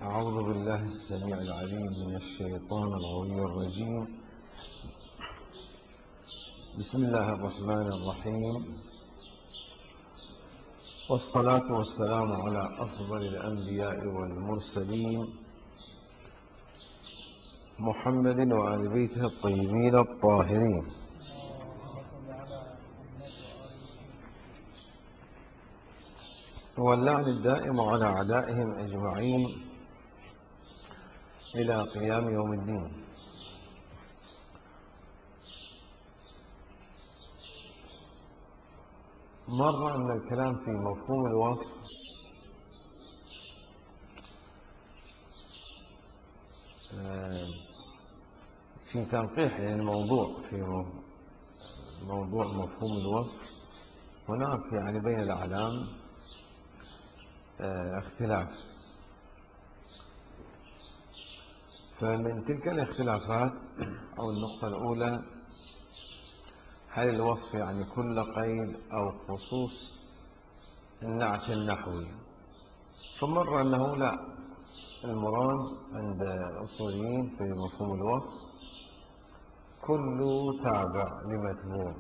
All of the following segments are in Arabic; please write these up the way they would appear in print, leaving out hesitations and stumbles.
أعوذ بالله السميع العليم من الشيطان الغوي الرجيم. بسم الله الرحمن الرحيم، والصلاة والسلام على أفضل الأنبياء والمرسلين محمد وآل بيته الطيبين الطاهرين، واللعن الدائم على أعدائهم أجمعين إلى قيام يوم الدين. مر من الكلام في مفهوم الوصف في تنقيح الموضوع في موضوع مفهوم الوصف. هناك بين الأعلام اختلاف، فمن تلك الاختلافات أو النقطة الأولى، هل الوصف كل قيد أو خصوص النعت النحوي؟ فمر أنه لا، المراد عند الأصوليين في مفهوم الوصف كل تابع لمتبوع،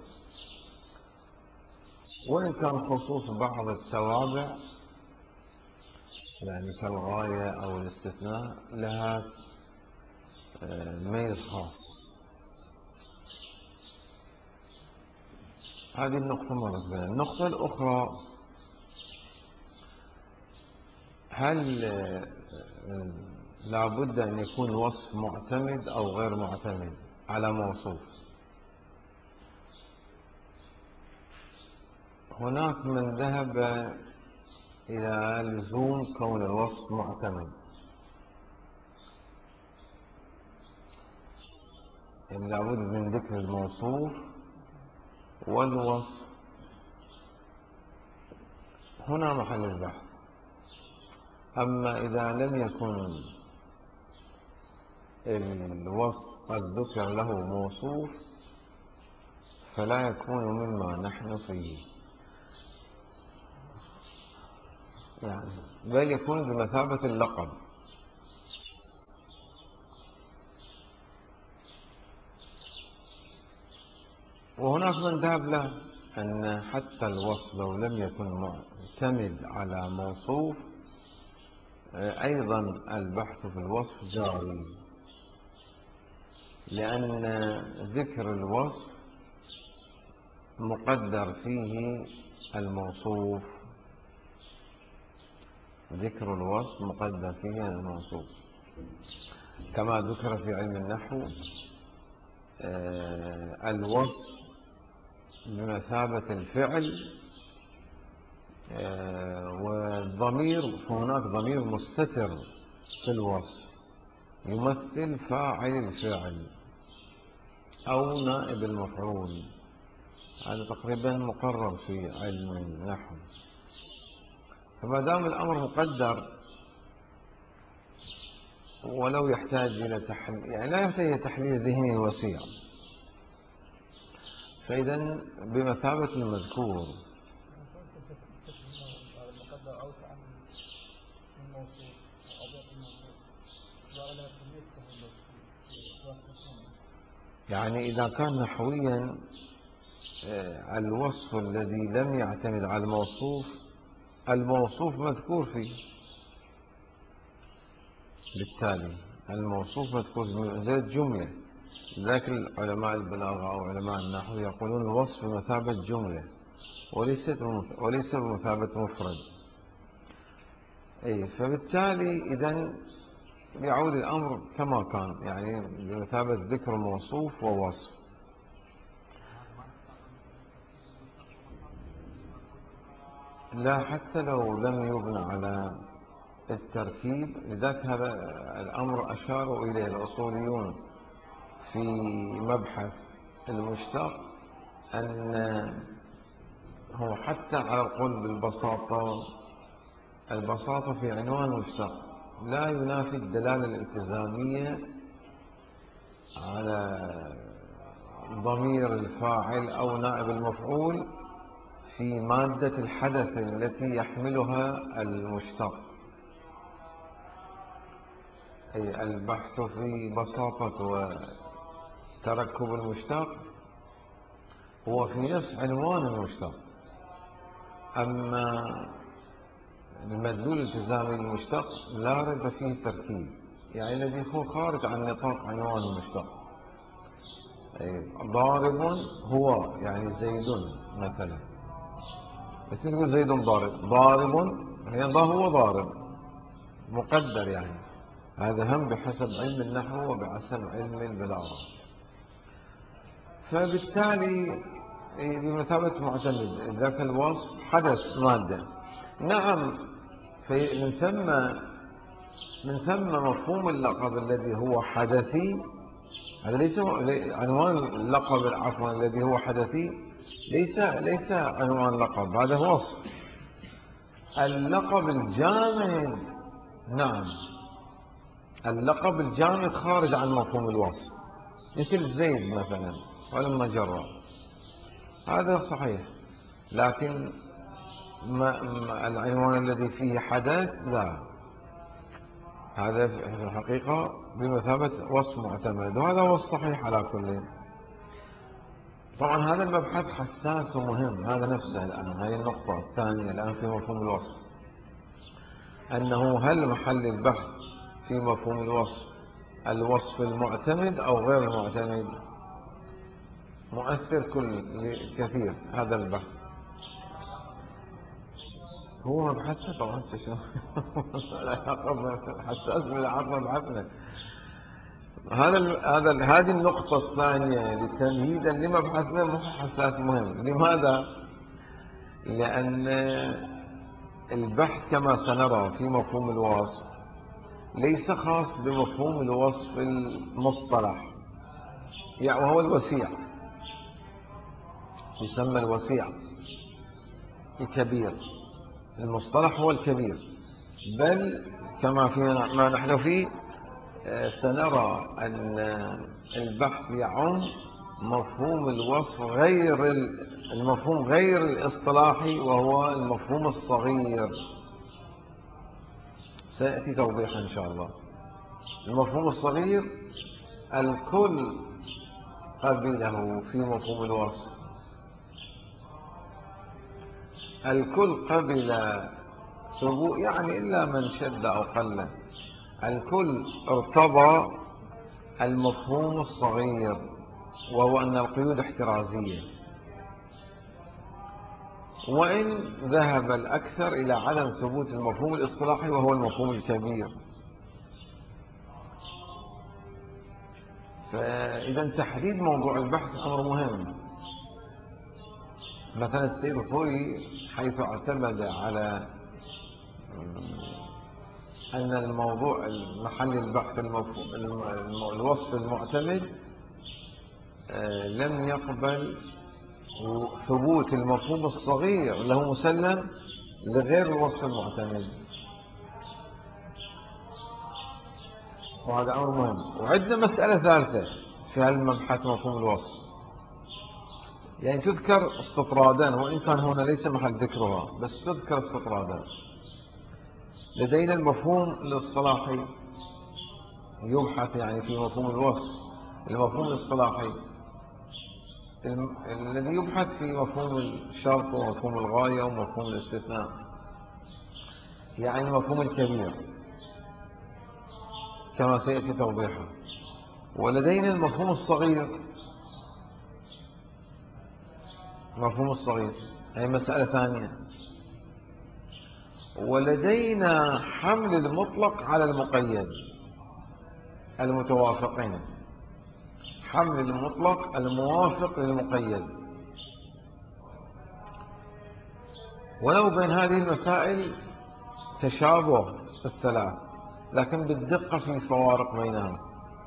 وإن كان خصوص بعض التوابع كالغاية أو الاستثناء لها ميز خاص. هذه النقطة مرت بنا. النقطة الأخرى، هل لابد أن يكون وصف معتمد أو غير معتمد على موصوف؟ هناك من ذهب إلى لزوم كون الوصف معتمد، لابد من ذكر الموصوف والوصف. هنا محل البحث. أما إذا لم يكن الوصف قد ذكر له موصوف فلا يكون مما نحن فيه، بل يكون بمثابة اللقب. وهناك من ذهب له أن حتى الوصف لو لم يكن معتمد على موصوف أيضا البحث في الوصف جاري، لأن ذكر الوصف مقدر فيه الموصوف. ذكر الوصف مقدر فيه الموصوف، كما ذكر في علم النحو الوصف بمثابة الفعل، والضمير، فهناك ضمير مستتر في الوصف يمثل فاعل الفعل أو نائب المفعول. هذا تقريبا مقرر في علم النحو. فما دام الأمر مقدر ولو يحتاج إلى تحليل، لا يحتاج إلى تحليل ذهني وسيع، فإذا بمثابة المذكور. إذا كان نحويا الوصف الذي لم يعتمد على الموصوف مذكور فيه، بالتالي الموصوف مذكور زي الجملة. لذلك علماء البلاغة أو علماء النحو يقولون الوصف بمثابة جملة وليس بمثابة مفرد. فبالتالي إذن يعود الأمر كما كان، بمثابة ذكر موصوف ووصف. لا، حتى لو لم يبنى على التركيب. لذلك هذا الأمر أشاروا إليه الأصوليون في مبحث المشتق، أن هو حتى على القول البساطة في عنوان مشتق لا ينافي الدلالة الالتزامية على ضمير الفاعل أو نائب المفعول في مادة الحدث التي يحملها المشتق. أي البحث في بساطة وتركب المشتق هو في نفس عنوان المشتق. أما المدلول الالتزامي للمشتق لا ريب فيه تركيب، يعني الذي هو خارج عن نطاق عنوان المشتق. ضارب هو يعني زيد مثلا، بس تقول زيد ضارب يعني هو ضارب مقدر، يعني هذا هم بحسب علم النحو وبحسب علم البلاغة. فبالتالي بمثابة معتمد ذاك الوصف حدث مادة. نعم، من ثم مفهوم اللقب الذي هو حدثي. هذا ليس عنوان اللقب، عفوا، الذي هو حدثي ليس عنوان لقب، هذا هو وصف. اللقب الجامد، نعم، اللقب الجامد خارج عن مفهوم الوصف، مثل زيد مثلا ولما جرى، هذا صحيح. لكن العنوان الذي فيه حدث لا، هذا في الحقيقة بمثابة وصف معتمد، وهذا هو الصحيح على كل. طبعا هذا المبحث حساس ومهم، هذا نفسه الآن، هذه النقطة الثانية الآن في مفهوم الوصف، أنه هل محل البحث في مفهوم الوصف المعتمد أو غير المعتمد؟ مؤثر كثير هذا البحث. هو مبحثنا طبعا حساس من عرض مبحثنا. هذه النقطة الثانية تمهيدا لمبحثنا حساس مهم. لماذا؟ لأن البحث كما سنرى في مفهوم الوصف ليس خاص بمفهوم الوصف المصطلح، يعني وهو الوسيع، يسمى الوسيع الكبير. المصطلح هو الكبير، بل كما فيما ما نحن فيه سنرى أن البحث يعم مفهوم الوصف المفهوم غير الاصطلاحي، وهو المفهوم الصغير. سيأتي توضيحا إن شاء الله. المفهوم الصغير الكل قبله في مفهوم الوصف، الكل قبل ثبوت، يعني إلا من شد أو قل، الكل ارتضى المفهوم الصغير، وهو أن القيود احترازية، وإن ذهب الأكثر إلى عدم ثبوت المفهوم الاصطلاحي وهو المفهوم الكبير. فإذا تحديد موضوع البحث أمر مهم. مثلا السيد الخوئي حيث اعتمد على أن الموضوع محل البحث الوصف المعتمد، لم يقبل ثبوت المفهوم الصغير له مسلم لغير الوصف المعتمد، وهذا أمر مهم. وعندنا مسألة ثالثة في هذا المبحث مفهوم الوصف، يعني تذكر استطرادا، وإن كان هنا ليس محل ذكرها، بس تذكر استطرادا. لدينا المفهوم الاصطلاحي يبحث يعني في مفهوم الوصف. المفهوم الاصطلاحي الذي يبحث في مفهوم الشرط ومفهوم الغاية ومفهوم الاستثناء، يعني المفهوم الكبير كما سيأتي توضيحه. ولدينا المفهوم الصغير، مفهوم الصغير هي مسألة ثانية. ولدينا حمل المطلق على المقيد، المتوافقين، حمل المطلق الموافق للمقيد. ولو بين هذه المسائل تشابه الثلاث، لكن بالدقة في فوارق بينها.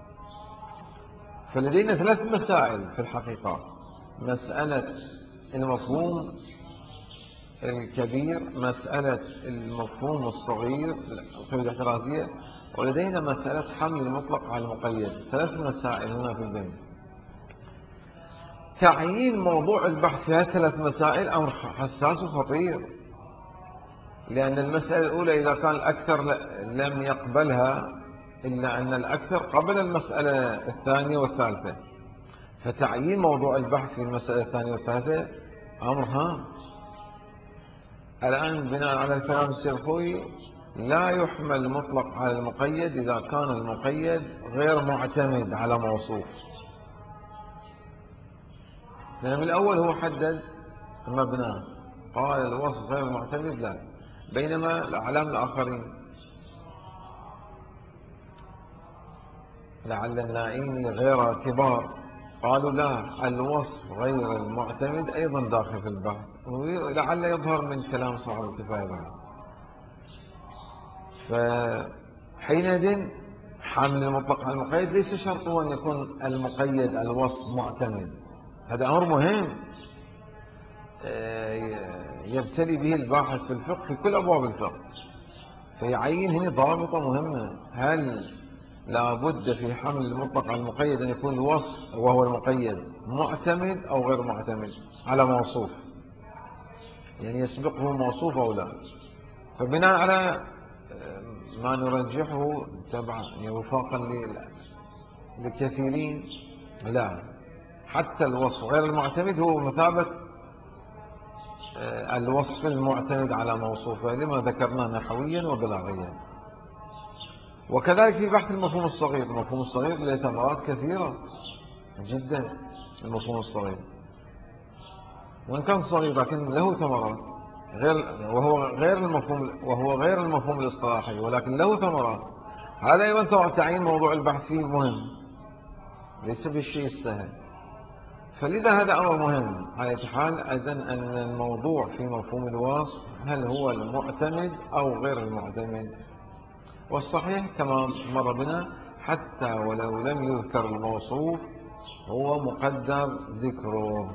فلدينا ثلاث مسائل في الحقيقة: مسألة المفهوم الكبير، مسألة المفهوم الصغير القيود الاحترازية، ولدينا مسألة حمل المطلق على المقيد. ثلاث مسائل هنا في البين. تعيين موضوع البحث في هذه الثلاث مسائل أمر حساس وخطير، لأن المسألة الأولى إذا كان الأكثر لم يقبلها إلا أن الأكثر قبل المسألة الثانية والثالثة، فتعيين موضوع البحث في المسألة الثانية والثالثة أمر هام. الآن بناء على الكلام السلفوي لا يحمل مطلق على المقيد إذا كان المقيد غير معتمد على موصوف، لأن من الأول هو حدد مبناه، قال الوصف غير معتمد لا، بينما الأعلام الآخرين لعل النائين غير كبار قالوا لا، الوصف غير المعتمد أيضا داخل في البحث، ولعل يظهر من كلام صاحب الكفاية بعد. فحينئذ حامل المطلق على المقيد ليس شرطه أن يكون المقيد الوصف معتمد، هذا أمر مهم يبتلي به الباحث في الفقه في كل أبواب الفقه، فيعين هنا ضابطة مهمة: هل لا بد في حمل المطلق على المقيد أن يكون الوصف وهو المقيد معتمد أو غير معتمد على موصوف، يعني يسبقه موصوف أو لا. فبناء على ما نرجحه تبع وفاقا لكثيرين، لا، حتى الوصف غير المعتمد هو مثابة الوصف المعتمد على موصوفه لما ذكرناه نحويا وبلاغيا. وكذلك في بحث المفهوم الصغير، المفهوم الصغير له ثمرات كثيرة جدا. المفهوم الصغير وإن كان صغير لكن له ثمرات، وهو غير المفهوم الاصطلاحي ولكن له ثمرات. هذا أيضا تعيين موضوع البحث فيه مهم، ليس بالشيء السهل. فلذا هذا أمر مهم. على أي حال أيضا أن الموضوع في مفهوم الوصف هل هو المعتمد أو غير المعتمد، والصحيح كما مر بنا حتى ولو لم يذكر الموصوف هو مقدر ذكره،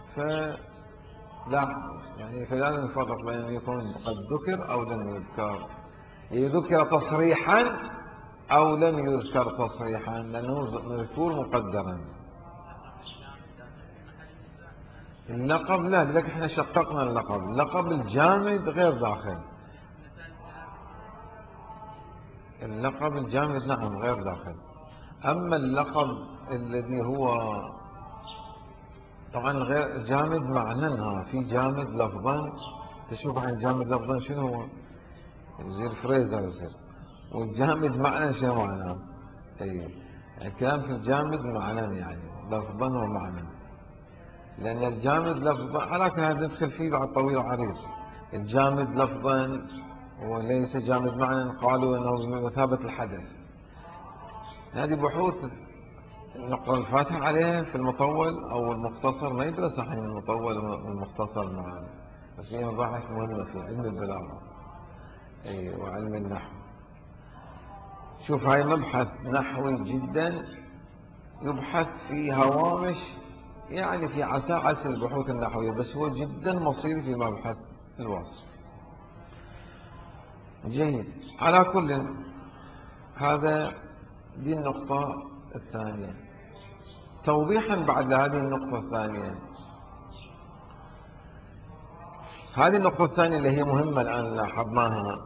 فلا نفرق بين أن يكون قد ذكر أو لم يذكر، يذكر تصريحا أو لم يذكر تصريحا، لأنه مذكور مقدرا. اللقب لا، لذلك احنا شققنا اللقب الجامد غير داخل. اللقب الجامد نعم غير داخل. أما اللقب الذي هو طبعا غير جامد معنى، في جامد لفظا، تشوف عن جامد لفظا شنو هو؟ يصير فريزر يصير، والجامد معنى شنو معناه؟ اي الكلام في الجامد معنى يعني لفظا ومعنى، لأن الجامد لفظا ولكن هذا ندخل فيه بعد طويل وعريض. الجامد لفظا وليس جامد معنى، قالوا أنه بمثابة الحدث. هذه بحوث نقرأ الفاتحة عليها في المطول أو المختصر، ما يدرس الحين المطول والمختصر معا، بس هي مباحث مهمة في علم البلاغة وعلم النحو. شوف هاي مبحث نحوي جدا يبحث في هوامش، يعني في عساعس البحوث النحوية، بس هو جدا مصيري في مبحث الوصف. جيد، على كل دي النقطة الثانية. توضيحا بعد هذه النقطة الثانية، هذه النقطة الثانية اللي هي مهمة الآن لاحظناها،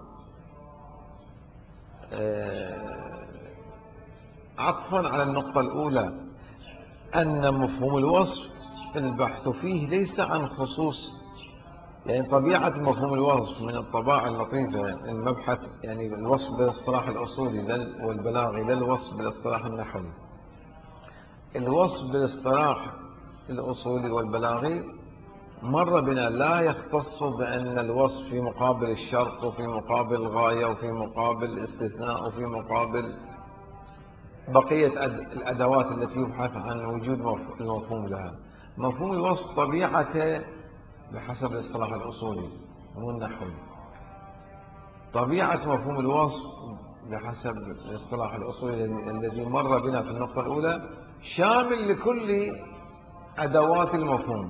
عطفا على النقطة الأولى، أن مفهوم الوصف البحث فيه ليس عن خصوص، يعني طبيعة مفهوم الوصف من الطباع اللطيفة. المبحث يعني الوصف بالاصطلاح الأصولي والبلاغي لا الوصف بالاصطلاح النحوي. الوصف بالاصطلاح الأصولي والبلاغي مر بنا لا يختص بأن الوصف في مقابل الشرط وفي مقابل الغاية وفي مقابل الاستثناء وفي مقابل بقية الأدوات التي يبحث عن وجود المفهوم لها. مفهوم الوصف طبيعته بحسب الاصطلاح الأصولي مو النحوي. طبيعة مفهوم الوصف بحسب الاصطلاح الأصولي الذي مر بنا في النقطة الأولى شامل لكل أدوات المفهوم،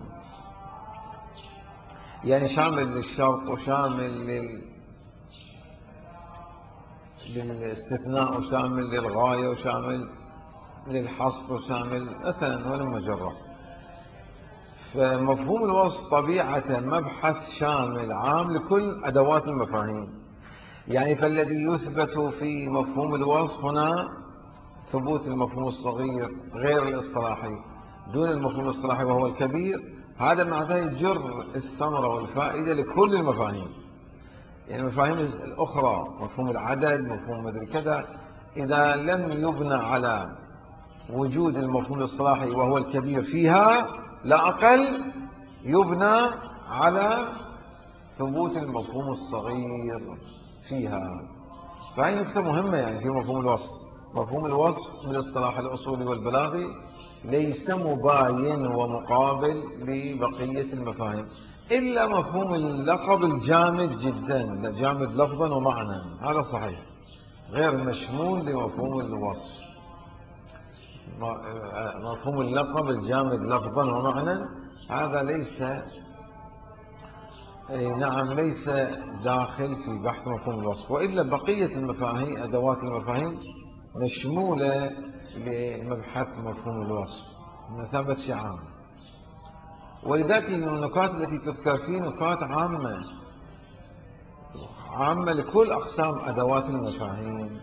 يعني شامل للشرط وشامل للاستثناء وشامل للغاية وشامل للحصر وشامل مثلا ولما جرى. فمفهوم الوصف طبيعة مبحث شامل عام لكل أدوات المفاهيم، يعني فالذي يثبت في مفهوم الوصف هنا ثبوت المفهوم الصغير غير الاصطلاحي دون المفهوم الاصطلاحي وهو الكبير. هذا مع ذلك يجر الثمرة والفائدة لكل المفاهيم. يعني المفاهيم الأخرى مفهوم العدد مفهوم مدري كذا إذا لم يبنى على وجود المفهوم الاصطلاحي وهو الكبير فيها لا أقل يبنى على ثبوت المفهوم الصغير فيها. فهي نقطة مهمة يعني في مفهوم الوصف. مفهوم الوصف بالاصطلاح الأصولي والبلاغي ليس مباين ومقابل لبقية المفاهيم إلا مفهوم اللقب الجامد جدا جامد لفظا ومعنى، هذا صحيح غير مشمول لمفهوم الوصف. مفهوم اللقب الجامد لفظا ومعنى هذا ليس نعم ليس داخل في بحث مفهوم الوصف، وإلا بقية المفاهيم أدوات المفاهيم مشمولة لمبحث مفهوم الوصف بمثابة شيء عام. ولذلك النكات التي تذكر فيه نكات عامة لكل أقسام أدوات المفاهيم.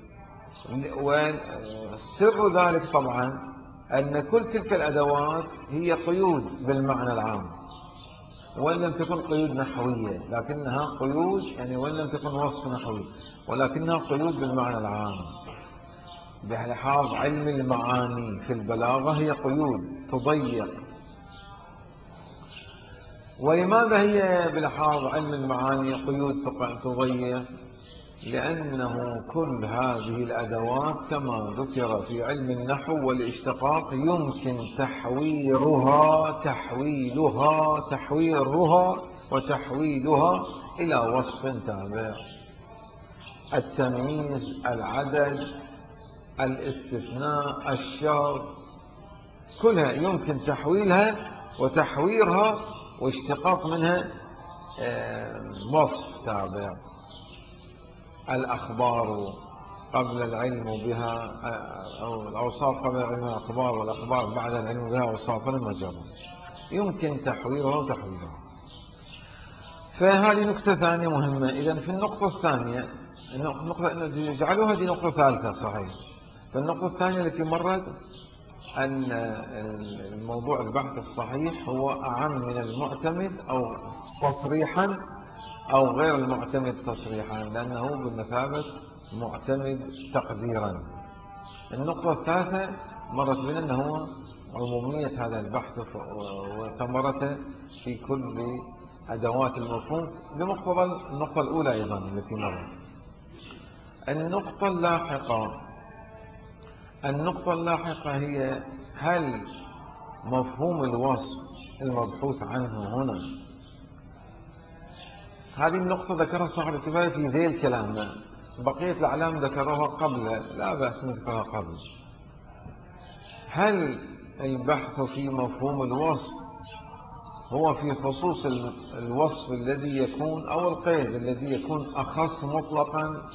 وسر ذلك طبعا أن كل تلك الأدوات هي قيود بالمعنى العام، وإن لم تكن قيود نحوية لكنها قيود، يعني وإن لم تكن وصف نحوي ولكنها قيود بالمعنى العام. بلحاظ علم المعاني في البلاغة هي قيود تضيق. ولماذا هي بلحاظ علم المعاني قيود تضيق؟ لأنه كل هذه الأدوات كما ذكر في علم النحو والاشتقاق يمكن تحويرها وتحويلها إلى وصف تابع. التمييز، العدد، الاستثناء، الشرط، كلها يمكن تحويلها وتحويرها واشتقاق منها وصف تابع. الأخبار قبل العلم بها، أو الأوصاف قبل العلم بالأخبار، والأخبار بعد العلم بها أوصافا مجرة، يمكن تحويرها وتحويلها. فهذه نقطة ثانية مهمة. إذن في النقطة الثانية نجعلها هذه نقطة ثالثة صحيح. فالنقطة الثانية التي مرت أن الموضوع البحث الصحيح هو أعم من المعتمد أو تصريحا أو غير المعتمد تصريحا، لأنه بمثابة معتمد تقديرا. النقطة الثالثة مرت بنا أنه عمومية هذا البحث وثمرته في كل أدوات المفهوم بمقتضى النقطة الأولى أيضا التي مرت. النقطة اللاحقة هي هل مفهوم الوصف المبحوث عنه هنا، هذه النقطة ذكرها صاحب الكفاية في ذيل الكلام، بقية الأعلام ذكروها قبل، لا بأس نذكرها قبل. هل البحث في مفهوم الوصف هو في خصوص الوصف الذي يكون أو القيد الذي يكون أخص مطلقا،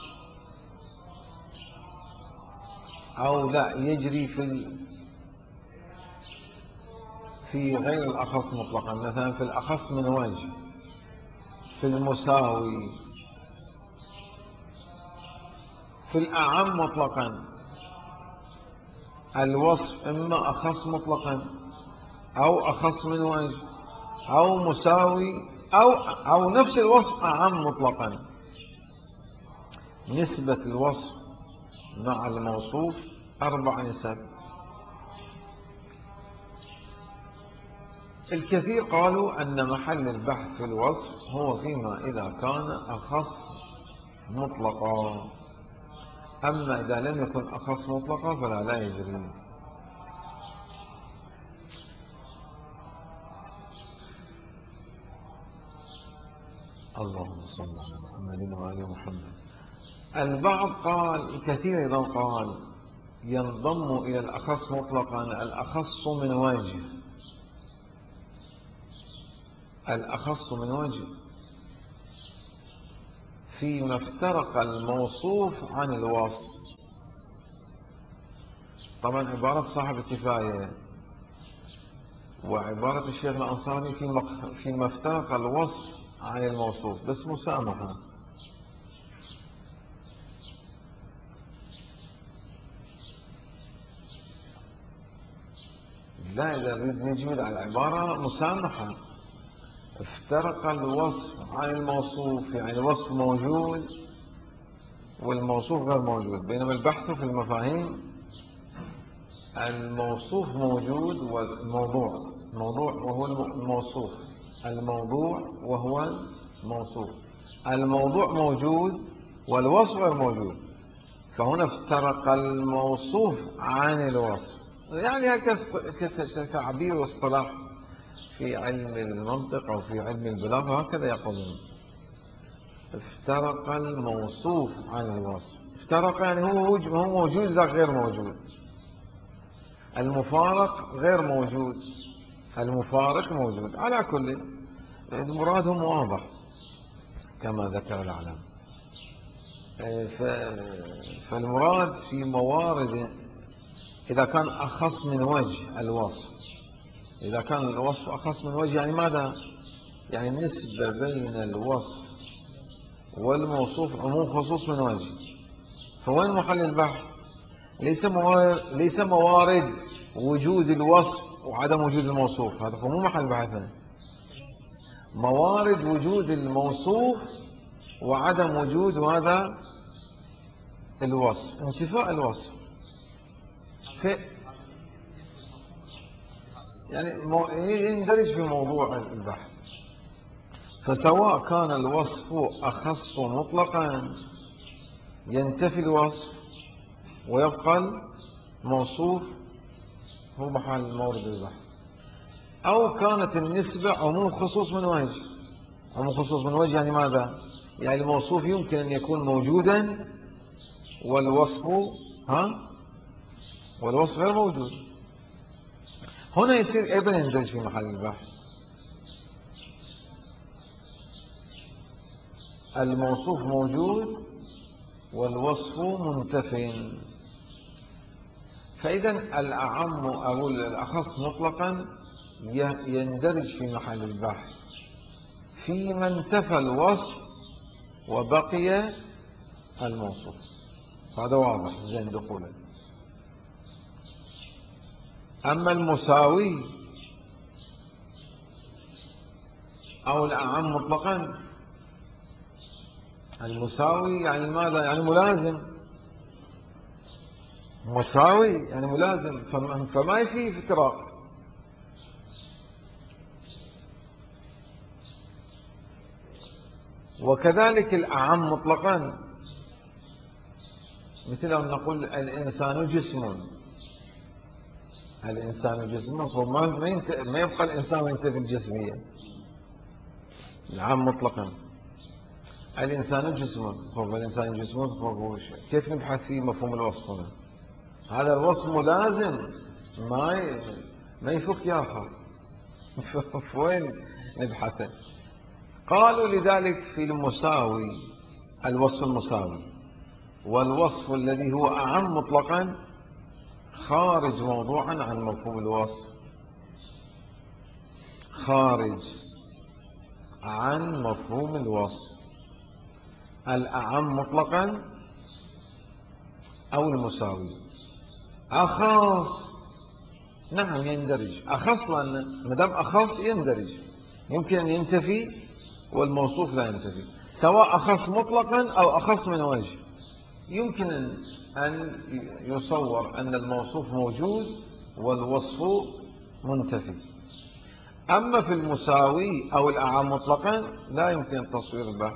أو لا يجري في غير الأخص مطلقا، مثلا في الأخص من وجه، في المساوي، في الأعم مطلقا. الوصف إما أخص مطلقا أو أخص من وجه أو مساوي أو نفس الوصف أعم مطلقا. نسبة الوصف مع الموصوف 4 نسب. الكثير قالوا أن محل البحث في الوصف هو فيما إذا كان أخص مطلقا، أما إذا لم يكن أخص مطلقا فلا لا يجري. اللهم صل على محمد وآل محمد. البعض قال، الكثير أيضا قال ينضم إلى الأخص مطلقا الأخص من وجه. الأخص من وجه فيما افترق الموصوف عن الوصف. طبعا عبارة صاحب الكفاية وعبارة الشيخ الأنصاري فيما افترق الوصف عن الموصوف، بس مسامحة. لا، إذا نريد نجمد على العبارة مسامحة. افترق الوصف عن الموصوف، يعني الوصف موجود والموصوف غير موجود. بينما البحث في المفاهيم الموصوف موجود والموضوع الموضوع وهو الموصوف، الموضوع وهو الموصوف، الموضوع موجود والوصف غير موجود. فهنا افترق الموصوف عن الوصف، يعني كتعبير واصطلاح في علم المنطق أو في علم البلاغة هكذا يقولون. افترق الموصوف عن الوصف. افترق يعني هو موجود ذاك غير موجود. المفارق غير موجود، المفارق موجود. على كل مرادهم واضح كما ذكر العلامة. فالمراد في موارد إذا كان أخص من وجه الوصف، إذا كان الوصف أخص من وجه، يعني ماذا؟ يعني النسبة بين الوصف والموصوف عموم خصوص من وجه. فوين محل البحث؟ ليس موارد وجود الوصف وعدم وجود الموصوف، هذا مو محل بحثنا. موارد وجود الموصوف وعدم وجود هذا الوصف، انتفاء الوصف. يعني يندرج في موضوع البحث. فسواء كان الوصف أخص مطلقا ينتفي الوصف ويبقى الموصوف هو محل مورد البحث، أو كانت النسبة عموم خصوص من وجه. عموم خصوص من وجه يعني ماذا؟ يعني الموصوف يمكن أن يكون موجودا والوصف والوصف غير موجود. هنا يصير أيضا يندرج في محل البحث. الموصوف موجود والوصف منتف. فإذا الأعم أو الأخص مطلقا يندرج في محل البحث فيما انتفى الوصف وبقي الموصوف. هذا واضح زين دخولا. أما المساوي أو الأعم مطلقا، المساوي يعني ماذا؟ يعني ملازم. مساوي يعني ملازم، فما فيه افتراق. وكذلك الأعم مطلقا، مثل أن نقول الإنسان جسم. الإنسان جسم، فما يبقى الإنسان وينتفي الجسمية. العام مطلقا الإنسان جسم، فالإنسان جسم، كيف نبحث في مفهوم الوصف هنا؟ هذا الوصف ملازم، ما يفك ياخر. فوين نبحثه؟ قالوا لذلك في المساوي الوصف المساوي والوصف الذي هو أعم مطلقا خارج موضوعا عن مفهوم الوصف، خارج عن مفهوم الوصف. الأعم مطلقا أو المساوي. أخص نعم يندرج. أخص لأن مدام أخص يندرج، يمكن أن ينتفي والموصوف لا ينتفي، سواء أخص مطلقا أو أخص من وجه. يمكن أن يصور أن الموصوف موجود والوصف منتفي. أما في المساوي أو الأعم مطلقا لا يمكن التصوير به.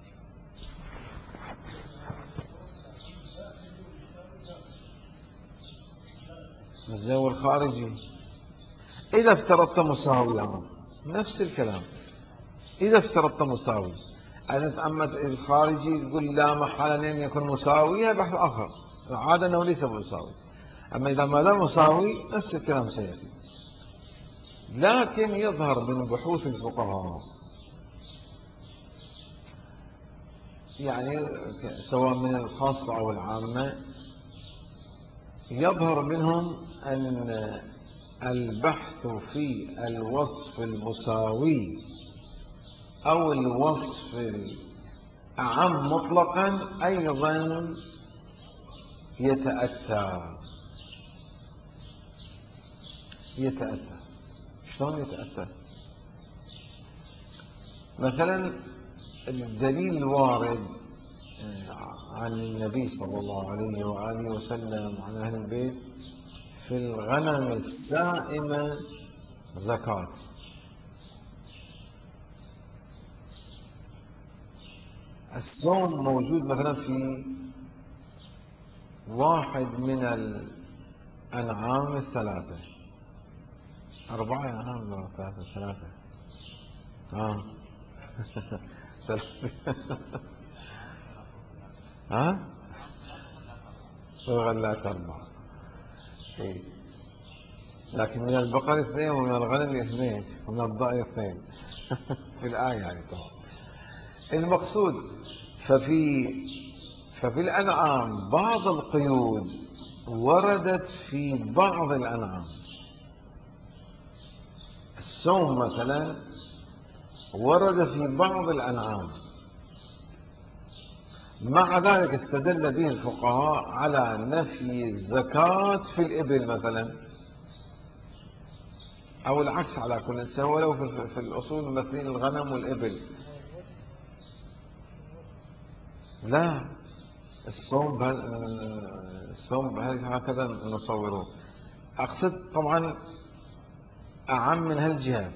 الزو الخارجي إذا افترضت مساويا، نفس الكلام. إذا افترضت مساوي، أما الخارجي يقول لا محالة أن يكون مساوي، بحث آخر، عادة أنه ليس مساوي. أما إذا ما لا مساوي نفس الكلام سيأتي. لكن يظهر من بحوث الفقهاء، يعني سواء من الخاصة أو العامة، يظهر منهم أن البحث في الوصف المساوي أو الوصف الأعم مطلقا أيضا يتأتى. يتأتى. شلون يتأتى؟ مثلا الدليل الوارد عن النبي صلى الله عليه وآله وسلم عن أهل البيت في الغنم السائمة زكاة. الصوم موجود مثلا في واحد من الأنعام الثلاثة، 4 أنعام ولا ثلاثة؟ ها؟ والغلات 4. إيه. لكن من البقر 2 ومن الغنم 2 ومن الضأن 2 في الآية يعني طبعا. المقصود ففي الأنعام بعض القيود وردت في بعض الأنعام. الصوم مثلا ورد في بعض الأنعام، مع ذلك استدل به الفقهاء على نفي الزكاة في الإبل مثلا، أو العكس على كل سواء، ولو في الأصول مثل الغنم والإبل. لا، الصوم هكذا نصوره. أقصد طبعا أعم من هالجهة.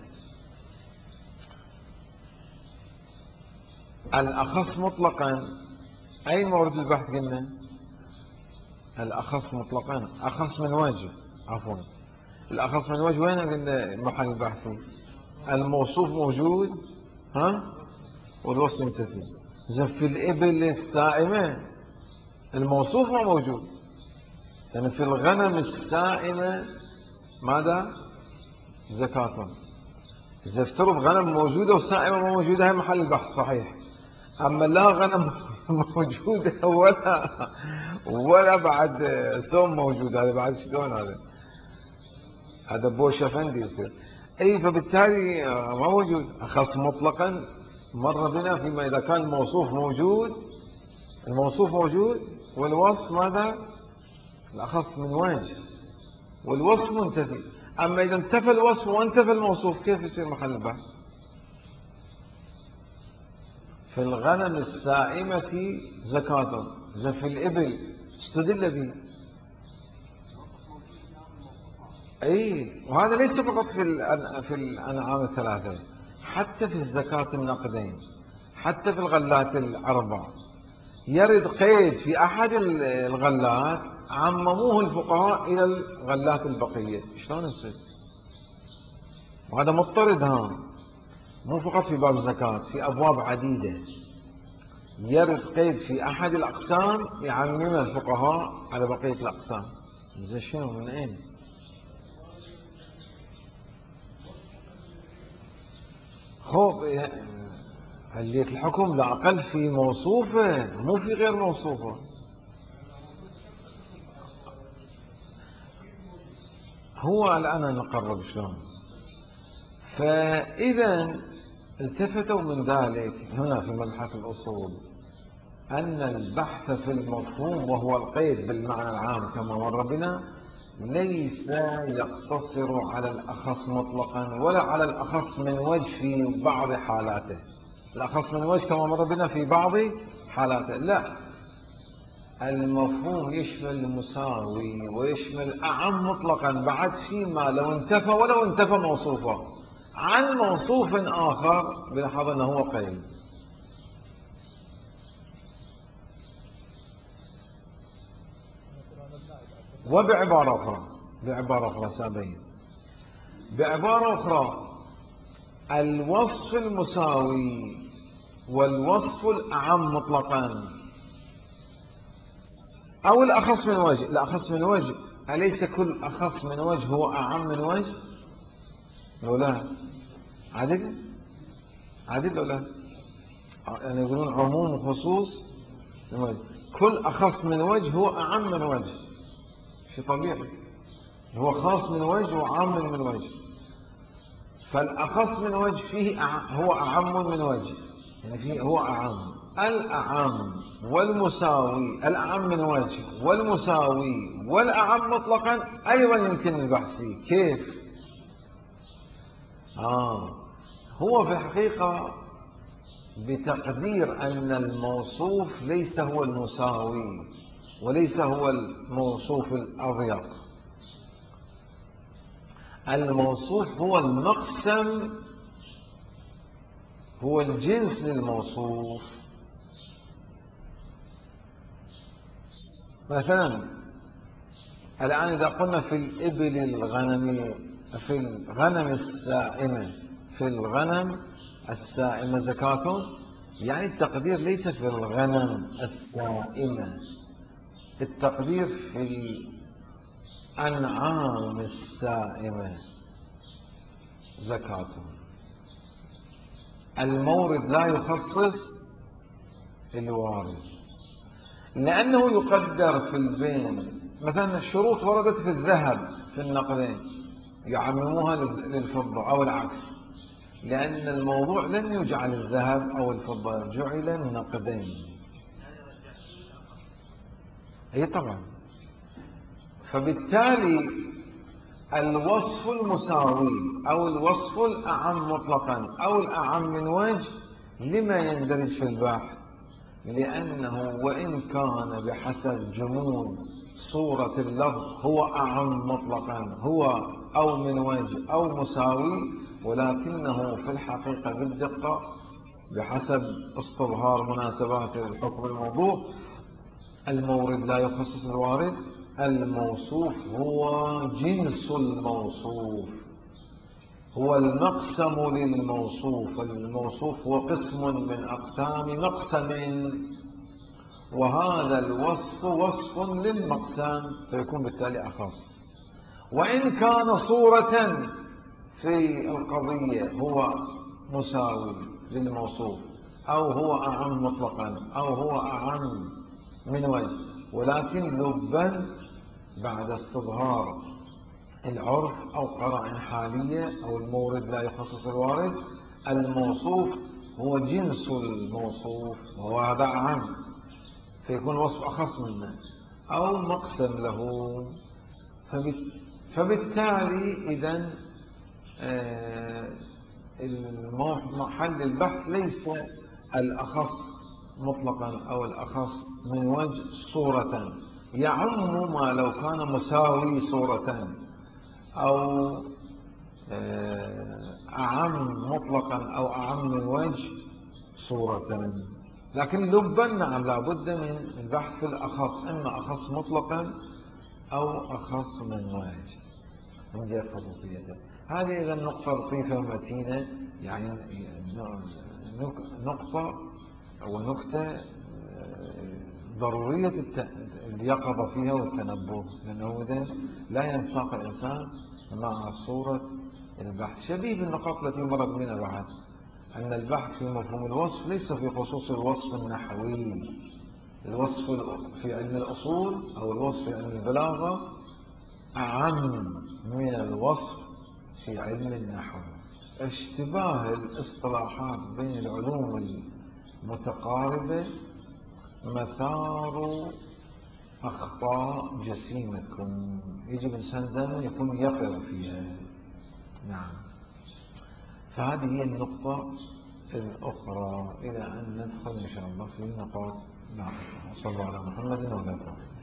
الأخص مطلقا أين مورد البحث قلنا؟ الأخص مطلقا أخص من وجه، عفوا، الأخص من وجه وين قلنا محل البحث فيه؟ الموصوف موجود، ها، والوصف منتفي. إذا في الإبل السائمة الموصوف ما موجود، يعني في الغنم السائمة ماذا؟ زكاة. إذا افترض غنم موجودة وسائمة ما موجودة، هي محل البحث صحيح. أما لا غنم موجودة ولا بعد صوم موجود، هذا بعد شلون هذا بوش أفندي يصير. أي فبالتالي ما موجود. أخص مطلقا مر بنا فيما إذا كان الموصوف موجود، الموصوف موجود والوصف ماذا؟ الأخص من وجه والوصف منتفي. أما إذا انتفى الوصف وانتفى الموصوف كيف يصير محل البحث؟ في الغنم السائمة زكاة، إذا في الإبل استدل به. أي، وهذا ليس فقط في الأنعام الثلاثة، حتى في الزكاة النقدين، حتى في الغلات ال4 يرد قيد في أحد الغلات عمموه الفقهاء إلى الغلات البقية. شلون يصير؟ وهذا مضطرد، مو فقط في باب الزكاة، في أبواب عديدة يرد قيد في أحد الأقسام يعممه الفقهاء على بقية الأقسام. زين شنو من أين؟ خوف علية الحكم لا أقل في موصوفه، مو في غير موصوفه. هو الآن نقرب شلون. فإذا التفتوا من ذلك هنا في مبحث الأصول أن البحث في المفهوم وهو القيد بالمعنى العام كما مر بنا ليس يقتصر على الأخص مطلقا ولا على الأخص من وجه في بعض حالاته. الأخص من وجه كما مر بنا في بعض حالاته، لا، المفهوم يشمل المساوي ويشمل أعم مطلقا بعد فيما لو انتفى ولو انتفى موصوفه عن موصوف آخر بلحظة أنه هو قيد. بعبارة أخرى سابين، بعبارة أخرى الوصف المساوي والوصف الأعم مطلقا أو الأخص من وجه. الأخص من وجه، أليس كل أخص من وجه هو أعم من وجه؟ لو لا عدل لو لا، يعني يقولون عموم وخصوص من وجه. كل أخص من وجه هو أعم من وجه، شيء طبيعي، هو خاص من وجه وعام من وجه. فالأخص من وجه فيه هو أعم من وجه، يعني فيه هو أعم. الأعم والمساوي، الأعم من وجه والمساوي والأعم مطلقا أيضا يمكن البحث فيه. كيف؟ هو في الحقيقة بتقدير أن الموصوف ليس هو المساوي وليس هو الموصوف الأضيق. الموصوف هو المقسم، هو الجنس للموصوف. مثلا الآن إذا قلنا في الإبل الغنم، في الغنم السائمة، في الغنم السائمة زكاة، يعني التقدير ليس في الغنم السائمة، التقدير في الأنعام السائمة زكاة. المورد لا يخصص الوارد، لأنه يقدر في البين. مثلا الشروط وردت في الذهب في النقدين، يعمموها للفضة أو العكس، لأن الموضوع لم يجعل الذهب أو الفضة، جعل النقدين. أي طبعا. فبالتالي الوصف المساوي أو الوصف الأعم مطلقا أو الأعم من وجه لما يندرج في البحث، لأنه وإن كان بحسب جمود صورة اللفظ هو أعم مطلقا، هو أو من وجه أو مساوي، ولكنه في الحقيقة بالدقة بحسب استظهار مناسبات الحكم الموضوع المورد لا يخصص الوارد. الموصوف هو جنس الموصوف، هو المقسم للموصوف. الموصوف هو قسم من أقسام مقسم، وهذا الوصف وصف للمقسم، فيكون بالتالي أخص. وإن كان صورة في القضية هو مساوي للموصوف، أو هو أعم مطلقا، أو هو أعم من وجه، ولكن لبا بعد استظهار العرف أو قرائن حالية أو المورد لا يخصص الوارد، الموصوف هو جنس الموصوف، وهو هذا أعم، فيكون الوصف أخص منه أو مقسم له. فبالتالي إذن محل البحث ليس الأخص مطلقا أو الأخص من وجه صورة، يعم ما لو كان مساوي صورة، أو أعم مطلقا أو أعم من وجه صورة. لكن لبا نعم لابد من البحث في الأخص، إما أخص مطلقا أو أخص من وجه من جهة خصوصيته. هذه إذا النقطة لطيفة ومتينة، يعني نقطة أو نكتة ضرورية اليقظة فيها والتنبه، لأنه إذا لا ينساق الإنسان مع صورة البحث. شبيه بالنقاط التي مرت بنا بعد، أن البحث في مفهوم الوصف ليس في خصوص الوصف النحوي. الوصف في علم الأصول أو الوصف في علم البلاغة أعم من الوصف في علم النحو. اشتباه الاصطلاحات بين العلوم المتقاربة مثار أخطاء جسيمة، يجب الإنسان دائما يكون يقظ فيها. نعم. فهذه هي النقطة الأخرى، إلى أن ندخل إن شاء الله في نقاط. نعم. صلى الله على محمد وعلى آله.